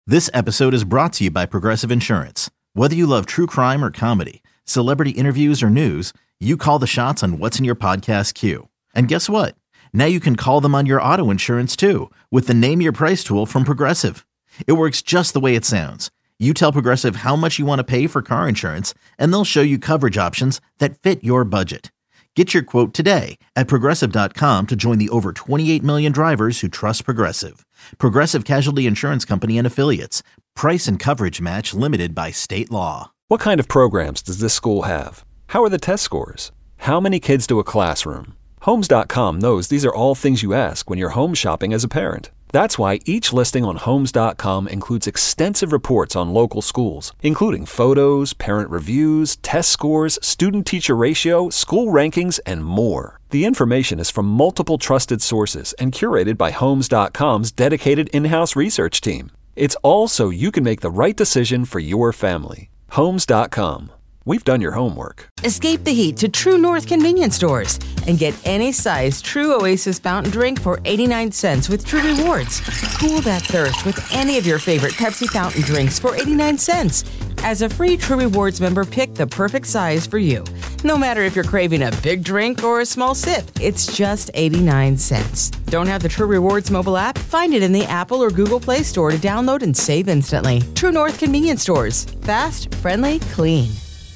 This episode is brought to you by Progressive Insurance. Whether you love true crime or comedy, celebrity interviews or news, you call the shots on what's in your podcast queue. And guess what? Now you can call them on your auto insurance too with the Name Your Price tool from Progressive. It works just the way it sounds. You tell Progressive how much you want to pay for car insurance, and they'll show you coverage options that fit your budget. Get your quote today at Progressive.com to join the over 28 million drivers who trust Progressive. Progressive Casualty Insurance Company and Affiliates. Price and coverage match limited by state law. What kind of programs does this school have? How are the test scores? How many kids to a classroom? Homes.com knows these are all things you ask when you're home shopping as a parent. That's why each listing on Homes.com includes extensive reports on local schools, including photos, parent reviews, test scores, student-teacher ratio, school rankings, and more. The information is from multiple trusted sources and curated by Homes.com's dedicated in-house research team. It's all so you can make the right decision for your family. Homes.com. We've done your homework. Escape the heat to True North convenience stores and get any size True Oasis fountain drink for 89 cents with True Rewards. Cool that thirst with any of your favorite Pepsi fountain drinks for 89 cents. As a free True Rewards member, pick the perfect size for you. No matter if you're craving a big drink or a small sip, it's just 89 cents. Don't have the True Rewards mobile app? Find it in the Apple or Google Play Store to download and save instantly. True North convenience stores. Fast, friendly, clean.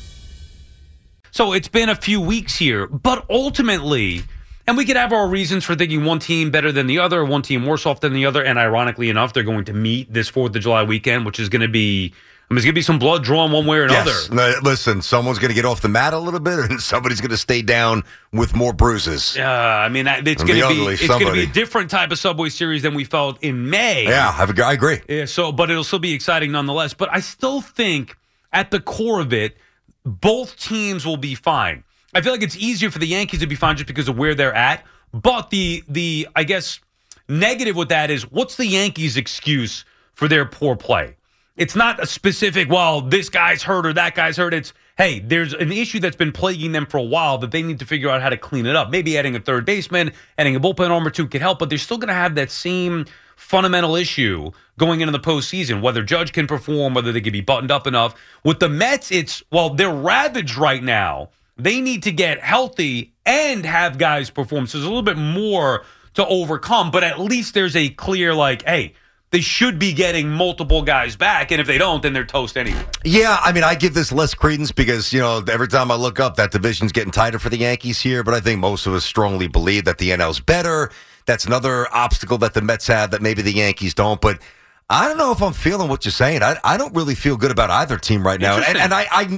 So it's been a few weeks here, but ultimately, and we could have our reasons for thinking one team better than the other, one team worse off than the other, and ironically enough, they're going to meet this 4th of July weekend, which is going to be, there's going to be some blood drawn one way or another. Yes. No, listen, someone's going to get off the mat a little bit, and somebody's going to stay down with more bruises. It's going to be a different type of Subway Series than we felt in May. Yeah, I agree. Yeah, but it'll still be exciting nonetheless. But I still think at the core of it, both teams will be fine. I feel like it's easier for the Yankees to be fine just because of where they're at. But the I guess, negative with that is, what's the Yankees' excuse for their poor play? It's not a specific, well, this guy's hurt or that guy's hurt. It's, hey, there's an issue that's been plaguing them for a while that they need to figure out how to clean it up. Maybe adding a third baseman, adding a bullpen arm or two could help, but they're still going to have that same fundamental issue going into the postseason, whether Judge can perform, whether they can be buttoned up enough. With the Mets, they're ravaged right now. They need to get healthy and have guys perform. So there's a little bit more to overcome, but at least there's a clear, hey, they should be getting multiple guys back, and if they don't, then they're toast anyway. Yeah, I give this less credence because, every time I look up, that division's getting tighter for the Yankees here, but I think most of us strongly believe that the NL's better. That's another obstacle that the Mets have that maybe the Yankees don't, but I don't know if I'm feeling what you're saying. I don't really feel good about either team right now, and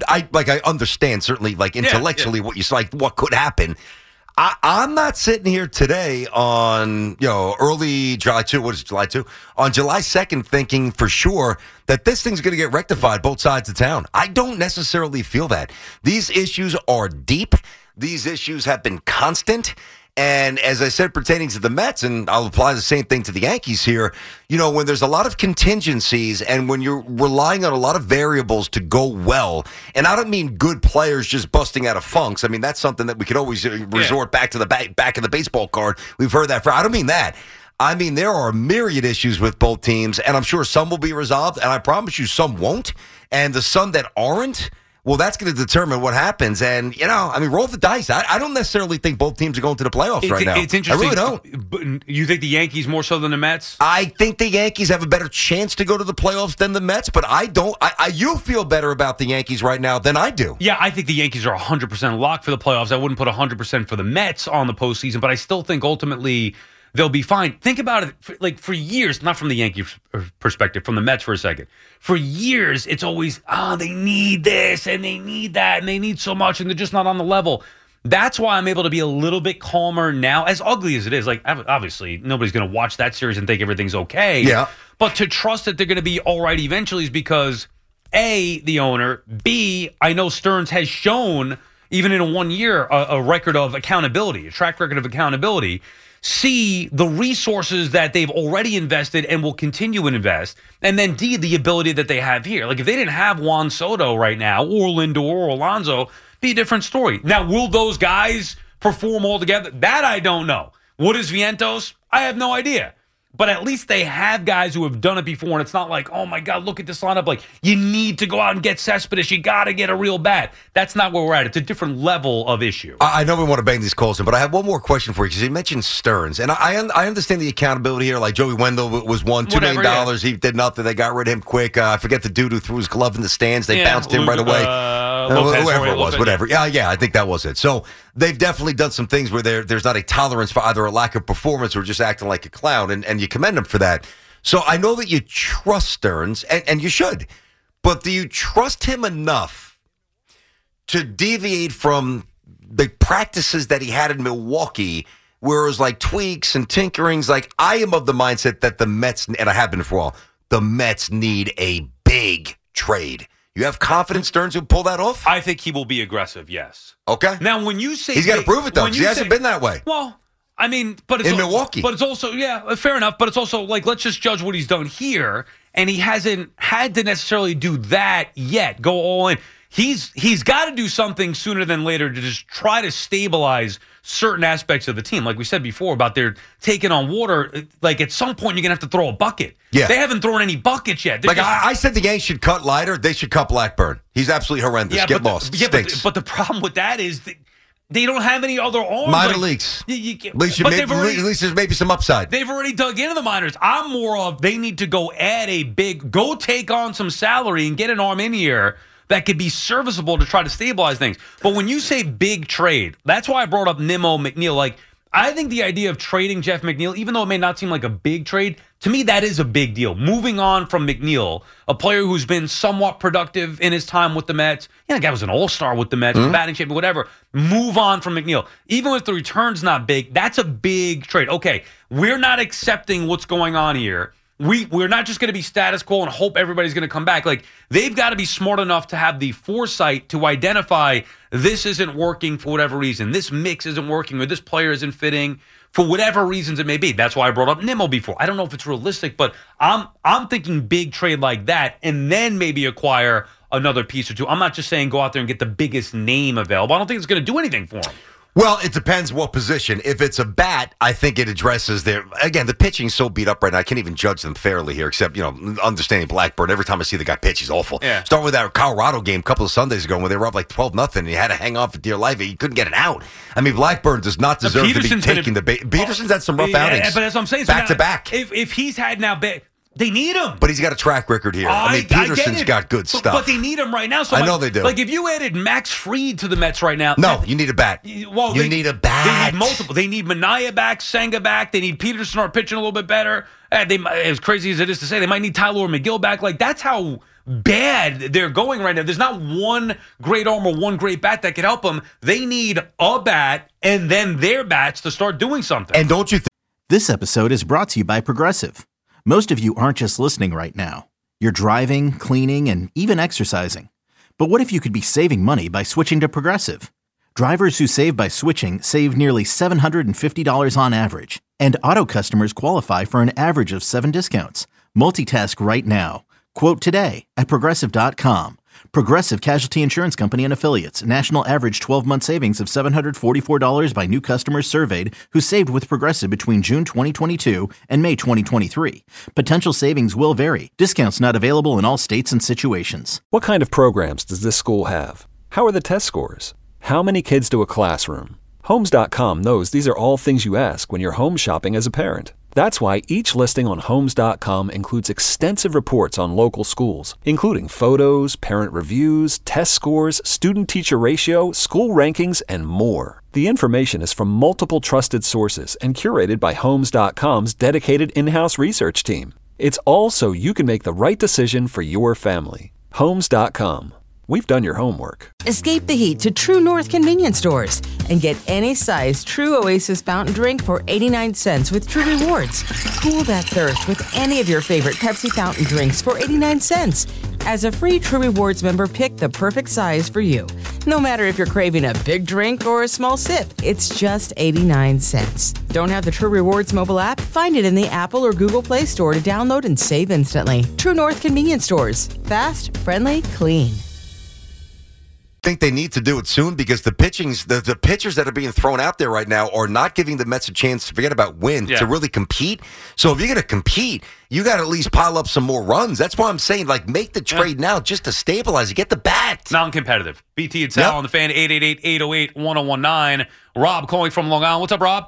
I understand certainly intellectually what you like, what could happen. I'm not sitting here today on, early July 2, what is July 2? On July 2nd thinking for sure that this thing's going to get rectified both sides of town. I don't necessarily feel that. These issues are deep. These issues have been constant. And as I said, pertaining to the Mets, and I'll apply the same thing to the Yankees here, when there's a lot of contingencies and when you're relying on a lot of variables to go well, and I don't mean good players just busting out of funks. I mean, that's something that we could always resort back to the back of the baseball card. We've heard that I don't mean that. I mean, there are myriad issues with both teams, and I'm sure some will be resolved, and I promise you some won't. And the some that aren't, well, that's going to determine what happens. And, roll the dice. I don't necessarily think both teams are going to the playoffs right now. It's interesting. I really don't. But you think the Yankees more so than the Mets? I think the Yankees have a better chance to go to the playoffs than the Mets, but I don't. You feel better about the Yankees right now than I do. Yeah, I think the Yankees are 100% locked for the playoffs. I wouldn't put 100% for the Mets on the postseason, but I still think ultimately they'll be fine. Think about it, for years, not from the Yankees perspective, from the Mets for a second. For years, it's always, they need this and they need that and they need so much and they're just not on the level. That's why I'm able to be a little bit calmer now, as ugly as it is. Obviously, nobody's going to watch that series and think everything's okay. Yeah. But to trust that they're going to be all right eventually is because, A, the owner, B, I know Stearns has shown, even in a 1 year, a record of accountability, a track record of accountability. C, the resources that they've already invested and will continue to invest. And then D, the ability that they have here. If they didn't have Juan Soto right now, or Lindor, or Alonso, be a different story. Now, will those guys perform all together? That I don't know. What is Vientos? I have no idea. But at least they have guys who have done it before, and it's not like, oh my God, look at this lineup. Like, you need to go out and get Cespedes. You got to get a real bat. That's not where we're at. It's a different level of issue. I know we want to bang these calls in, but I have one more question for you because you mentioned Stearns, and I understand the accountability here. Like Joey Wendell was $2 million. Yeah. He did nothing. They got rid of him quick. I forget the dude who threw his glove in the stands. They bounced him right away. Whoever it was, whatever. Yeah, I think that was it. So they've definitely done some things where there's not a tolerance for either a lack of performance or just acting like a clown, and you commend them for that. So I know that you trust Stearns, and you should, but do you trust him enough to deviate from the practices that he had in Milwaukee, where it was like tweaks and tinkerings? Like, I am of the mindset that the Mets, and I have been for a while, the Mets need a big trade. You have confidence Stearns will pull that off? I think he will be aggressive, yes. Okay. Now, when you say... He's got to prove it, though, because he hasn't been that way. Well, I mean... but it's in Milwaukee. But it's also... Yeah, fair enough. But it's also, like, let's just judge what he's done here. And he hasn't had to necessarily do that yet, go all in. He's got to do something sooner than later to just try to stabilize certain aspects of the team. Like we said before about their taking on water, like at some point you're going to have to throw a bucket. Yeah. They haven't thrown any buckets yet. I said the Yankees should cut Leiter. They should cut Blackburn. He's absolutely horrendous. Get lost. Stinks. But the problem with that is they don't have any other arms. Minor leagues. At least there's maybe some upside. They've already dug into the minors. I'm more of they need to go go take on some salary and get an arm in here that could be serviceable to try to stabilize things. But when you say big trade, that's why I brought up Nimmo, McNeil. Like, I think the idea of trading Jeff McNeil, even though it may not seem like a big trade, to me that is a big deal. Moving on from McNeil, a player who's been somewhat productive in his time with the Mets. Yeah, the guy was an all-star with the Mets, batting champion, whatever. Move on from McNeil. Even if the return's not big, that's a big trade. Okay, we're not accepting what's going on here. We're not just going to be status quo and hope everybody's going to come back. Like, they've got to be smart enough to have the foresight to identify this isn't working for whatever reason. This mix isn't working, or this player isn't fitting for whatever reasons it may be. That's why I brought up Nimmo before. I don't know if it's realistic, but I'm thinking big trade like that and then maybe acquire another piece or two. I'm not just saying go out there and get the biggest name available. I don't think it's going to do anything for him. Well, it depends what position. If it's a bat, I think it addresses again, the pitching's so beat up right now, I can't even judge them fairly here, except, understanding Blackburn. Every time I see the guy pitch, he's awful. Yeah. Start with that Colorado game a couple of Sundays ago where they were up like 12-0 and he had to hang on for dear life. He couldn't get it out. I mean, Blackburn does not deserve to be taking the bait. Peterson's had some rough outings. But that's what I'm saying. Back to back. If he's had now... They need him. But he's got a track record here. I mean, Peterson's got good stuff. But they need him right now. So I know they do. Like, if you added Max Fried to the Mets right now... No, you need a bat. Well, you need a bat. They need multiple. They need Minaya back, Senga back. They need Peterson to start pitching a little bit better. As crazy as it is to say, they might need Tyler McGill back. Like, that's how bad they're going right now. There's not one great arm or one great bat that could help them. They need a bat and then their bats to start doing something. And don't you think... This episode is brought to you by Progressive. Most of you aren't just listening right now. You're driving, cleaning, and even exercising. But what if you could be saving money by switching to Progressive? Drivers who save by switching save nearly $750 on average. And auto customers qualify for an average of 7 discounts. Multitask right now. Quote today at Progressive.com. Progressive Casualty Insurance Company and Affiliates. National average 12-month savings of $744 by new customers surveyed who saved with Progressive between June 2022 and May 2023. Potential savings will vary. Discounts not available in all states and situations. What kind of programs does this school have? How are the test scores? How many kids do a classroom? Homes.com knows these are all things you ask when you're home shopping as a parent. That's why each listing on Homes.com includes extensive reports on local schools, including photos, parent reviews, test scores, student-teacher ratio, school rankings, and more. The information is from multiple trusted sources and curated by Homes.com's dedicated in-house research team. It's all so you can make the right decision for your family. Homes.com. We've done your homework. Escape the heat to True North convenience stores and get any size True Oasis fountain drink for 89 cents with True Rewards. Cool that thirst with any of your favorite Pepsi fountain drinks for 89 cents. As a free True Rewards member, pick the perfect size for you. No matter if you're craving a big drink or a small sip, it's just 89 cents. Don't have the True Rewards mobile app? Find it in the Apple or Google Play Store to download and save instantly. True North convenience stores. Fast, friendly, clean. think they need to do it soon because the pitchers that are being thrown out there right now are not giving the Mets a chance to forget about win to really compete. So if you're going to compete, you got to at least pile up some more runs. That's why I'm saying, like, make the trade now just to stabilize it. Get the bat. Non-competitive. BT and Sal on the Fan, 888-808-1019. Rob calling from Long Island. What's up, Rob?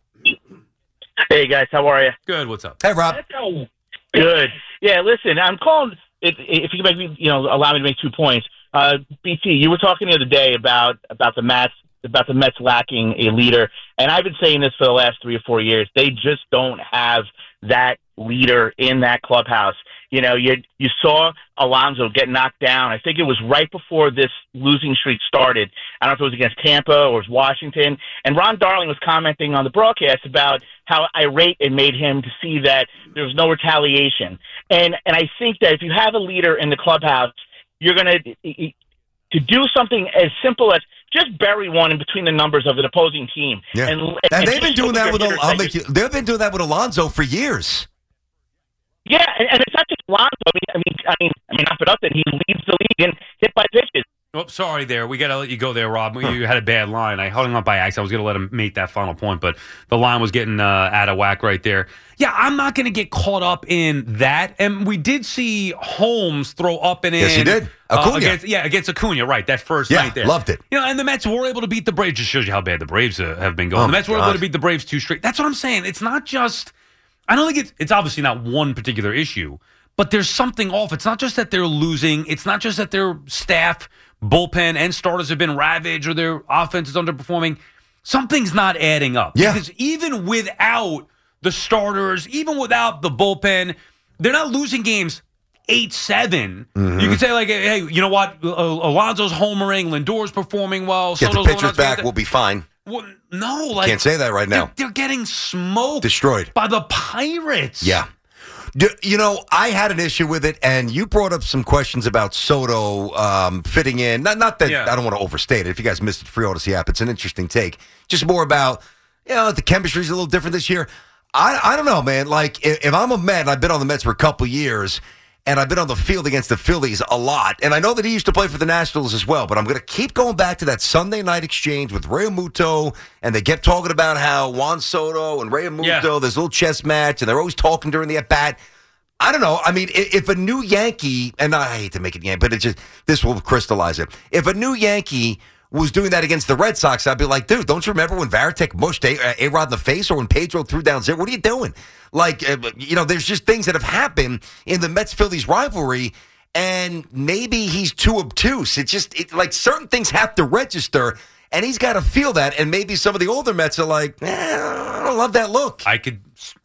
Hey, guys. How are you? Good. What's up? Hey, Rob. Good. Yeah, listen, I'm calling, if you can make me, allow me to make 2 points. BT, you were talking the other day about the Mets lacking a leader, and I've been saying this for the last 3 or 4 years. They just don't have that leader in that clubhouse. You saw Alonso get knocked down. I think it was right before this losing streak started. I don't know if it was against Tampa or it was Washington. And Ron Darling was commenting on the broadcast about how irate it made him to see that there was no retaliation. And I think that if you have a leader in the clubhouse, you're going to do something as simple as just bury one in between the numbers of an opposing team. Yeah. And they've been doing that they've been doing that with Alonso for years. Yeah, and it's not just Alonso. I mean, not for nothing. He leads the league in hit by pitches. Oh, sorry there. We got to let you go there, Rob. You had a bad line. I hung up by accident. I was going to let him make that final point, but the line was getting out of whack right there. Yeah, I'm not going to get caught up in that. And we did see Holmes throw up and in. Yes, he did. Acuna. Against Acuna, right, that first night there. Loved it. And the Mets were able to beat the Braves. Just shows you how bad the Braves have been going. The Mets were able to beat the Braves 2 straight. That's what I'm saying. It's not just... I don't think it's obviously not one particular issue, but there's something off. It's not just that they're losing. It's not just that their staff, bullpen, and starters have been ravaged or their offense is underperforming. Something's not adding up. Yeah. Because even without the starters, even without the bullpen, they're not losing games 8-7. Mm-hmm. You could say, like, hey, you know what? Alonso's homering. Lindor's performing well. Get the pitchers back. We'll be fine. Well, no, can't say that right now. They're getting smoked, destroyed by the Pirates. Yeah, I had an issue with it, and you brought up some questions about Soto fitting in. Not that I don't want to overstate it. If you guys missed it, free Odyssey app. It's an interesting take. Just more about the chemistry's a little different this year. I don't know, man. Like if I'm a Met, and I've been on the Mets for a couple years. And I've been on the field against the Phillies a lot. And I know that he used to play for the Nationals as well. But I'm going to keep going back to that Sunday night exchange with Realmuto. And they kept talking about how Juan Soto and Realmuto, this little chess match. And they're always talking during the at-bat. I don't know. I mean, if a new Yankee, and I hate to make it Yankee, but this will crystallize it. If a new Yankee was doing that against the Red Sox, I'd be like, dude, don't you remember when Varitek mushed A-Rod in the face or when Pedro threw down zero? What are you doing? Like, there's just things that have happened in the Mets-Phillies rivalry, and maybe he's too obtuse. Like certain things have to register, and he's got to feel that, and maybe some of the older Mets are like, I don't love that look. I could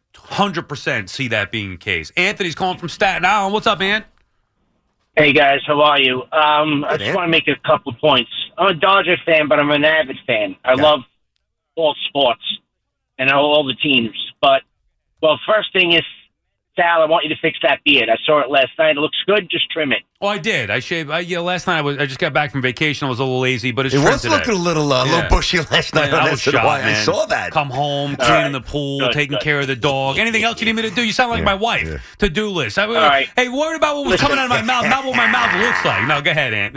100% see that being the case. Anthony's calling from Staten Island. What's up, Ant? Hey, guys. How are you? I just want to make a couple of points. I'm a Dodger fan, but I'm an avid fan. I love all sports and all the teams. But, first thing is, Sal, I want you to fix that beard. I saw it last night. It looks good. Just trim it. Oh, I did. I shaved. Last night I just got back from vacation. I was a little lazy, but it was looking a little bushy last night. I was shocked, I saw that. Come home, cleaning the pool, taking care of the dog. Anything else you need me to do? You sound like my wife. Yeah. To-do list. Right. Hey, worried about what was coming out of my mouth, not what my mouth looks like. No, go ahead, Ant.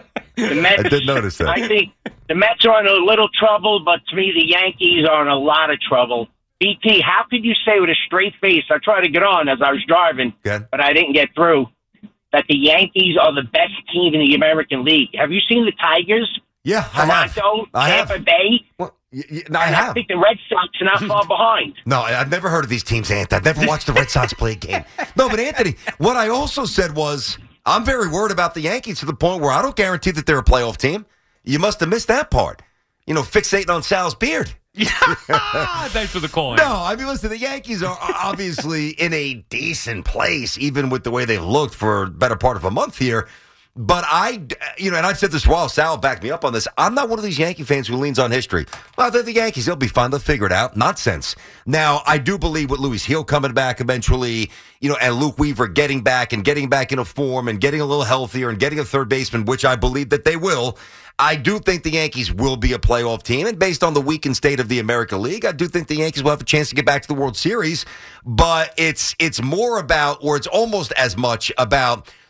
I did notice that. I think the Mets are in a little trouble, but to me, the Yankees are in a lot of trouble. BT, how could you say with a straight face, I tried to get on as I was driving, but I didn't get through, that the Yankees are the best team in the American League? Have you seen the Tigers? Yeah, Toronto, Tampa Bay? Well, I have. I think the Red Sox are not far behind. No, I've never heard of these teams, Ant. I've never watched the Red Sox play a game. No, but Anthony, what I also said was, I'm very worried about the Yankees to the point where I don't guarantee that they're a playoff team. You must have missed that part. Fixating on Sal's beard. Thanks for the call. No, I mean, listen, the Yankees are obviously in a decent place, even with the way they've looked for a better part of a month here. But and I've said this for a while, Sal backed me up on this. I'm not one of these Yankee fans who leans on history. Well, they're the Yankees. They'll be fine. They'll figure it out. Nonsense. Now, I do believe with Luis Gil coming back eventually, and Luke Weaver getting back into form and getting a little healthier and getting a third baseman, which I believe that they will. I do think the Yankees will be a playoff team, and based on the weakened state of the American League, I do think the Yankees will have a chance to get back to the World Series, but it's more about, or it's almost as much about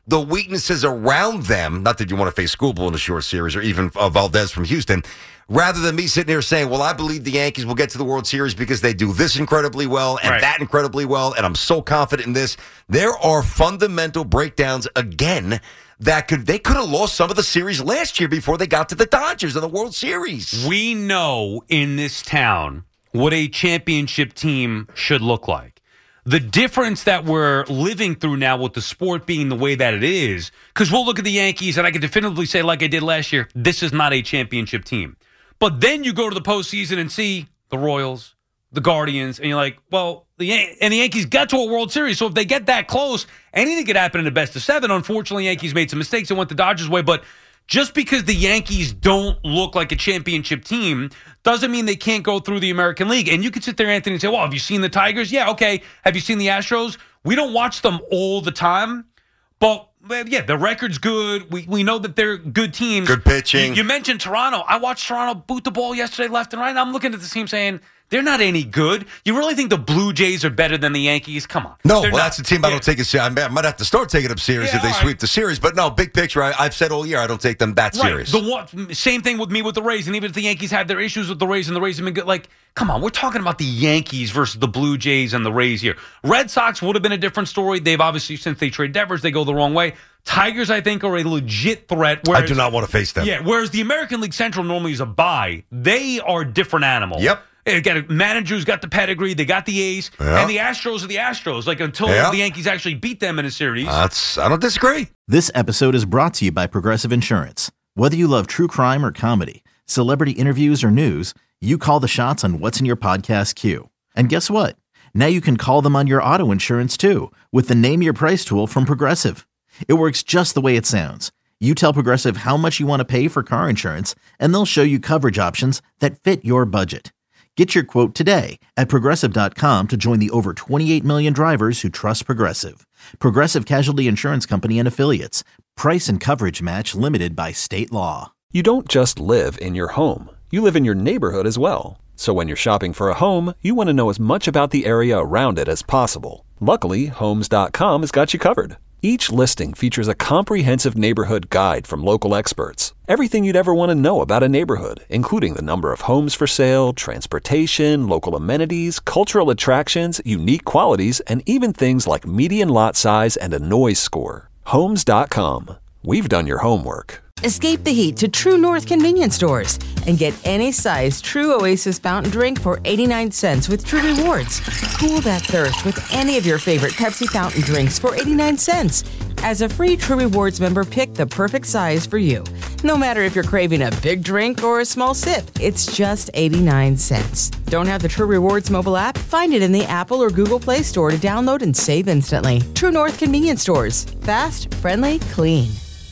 the weaknesses around them, not that you want to face Schoolboy in a short series or even Valdez from Houston, rather than me sitting here saying, well, I believe the Yankees will get to the World Series because they do this incredibly well and that incredibly well, and I'm so confident in this. There are fundamental breakdowns again that they could have lost some of the series last year before they got to the Dodgers in the World Series. We know in this town what a championship team should look like. The difference that we're living through now with the sport being the way that it is, because we'll look at the Yankees and I can definitively say, like I did last year, this is not a championship team. But then you go to the postseason and see the Royals, the Guardians, and you're like, well, the Yankees got to a World Series, so if they get that close, anything could happen in the best of 7. Unfortunately, Yankees made some mistakes and went the Dodgers' way, but just because the Yankees don't look like a championship team doesn't mean they can't go through the American League. And you could sit there, Anthony, and say, well, have you seen the Tigers? Yeah, okay. Have you seen the Astros? We don't watch them all the time, but yeah, the record's good. We know that they're good teams. Good pitching. You mentioned Toronto. I watched Toronto boot the ball yesterday left and right, and I'm looking at the team saying, they're not any good. You really think the Blue Jays are better than the Yankees? Come on. No, well, that's the team I don't take it serious. I might have to start taking them serious if they sweep the series. But no, big picture, I've said all year I don't take them that serious. Same thing with me with the Rays. And even if the Yankees had their issues with the Rays and the Rays have been good, like, come on, we're talking about the Yankees versus the Blue Jays and the Rays here. Red Sox would have been a different story. They've obviously, since they trade Devers, they go the wrong way. Tigers, I think, are a legit threat. Whereas, I do not want to face them. Yeah, whereas the American League Central normally is a bye. They are a different animal. Yep. They got a manager who's got the pedigree. They got the ace. Yeah. And the Astros are the Astros. Like, until the Yankees actually beat them in a series. I don't disagree. This episode is brought to you by Progressive Insurance. Whether you love true crime or comedy, celebrity interviews or news, you call the shots on what's in your podcast queue. And guess what? Now you can call them on your auto insurance, too, with the Name Your Price tool from Progressive. It works just the way it sounds. You tell Progressive how much you want to pay for car insurance, and they'll show you coverage options that fit your budget. Get your quote today at Progressive.com to join the over 28 million drivers who trust Progressive. Progressive Casualty Insurance Company and Affiliates. Price and coverage match limited by state law. You don't just live in your home. You live in your neighborhood as well. So when you're shopping for a home, you want to know as much about the area around it as possible. Luckily, Homes.com has got you covered. Each listing features a comprehensive neighborhood guide from local experts. Everything you'd ever want to know about a neighborhood, including the number of homes for sale, transportation, local amenities, cultural attractions, unique qualities, and even things like median lot size and a noise score. Homes.com. We've done your homework. Escape the heat to True North convenience stores and get any size True Oasis fountain drink for 89 cents with True Rewards. Cool that thirst with any of your favorite Pepsi fountain drinks for 89 cents. As a free True Rewards member, pick the perfect size for you. No matter if you're craving a big drink or a small sip, it's just 89 cents. Don't have the True Rewards mobile app? Find it in the Apple or Google Play Store to download and save instantly. True North convenience stores. Fast, friendly, clean.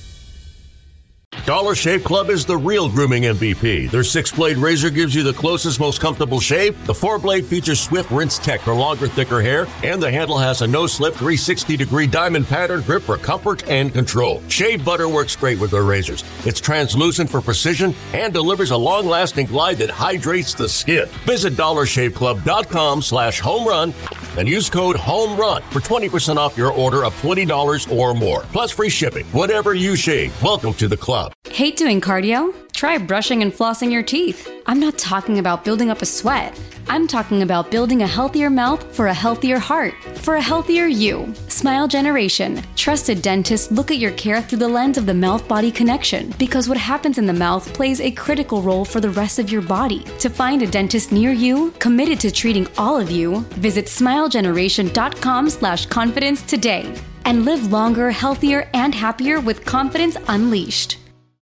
Dollar Shave Club is the real grooming MVP. Their 6-blade razor gives you the closest, most comfortable shave. The 4-blade features Swift Rinse Tech for longer, thicker hair. And the handle has a no-slip 360-degree diamond pattern grip for comfort and control. Shave butter works great with their razors. It's translucent for precision and delivers a long-lasting glide that hydrates the skin. Visit DollarShaveClub.com/homerun and use code HOMERUN for 20% off your order of $20 or more. Plus free shipping. Whatever you shave, welcome to the club. Hate doing cardio? Try brushing and flossing your teeth. I'm not talking about building up a sweat. I'm talking about building a healthier mouth for a healthier heart, for a healthier you. Smile Generation. Trusted dentists look at your care through the lens of the mouth-body connection, because what happens in the mouth plays a critical role for the rest of your body. To find a dentist near you, committed to treating all of you, visit smilegeneration.com/confidence today and live longer, healthier, and happier with confidence unleashed.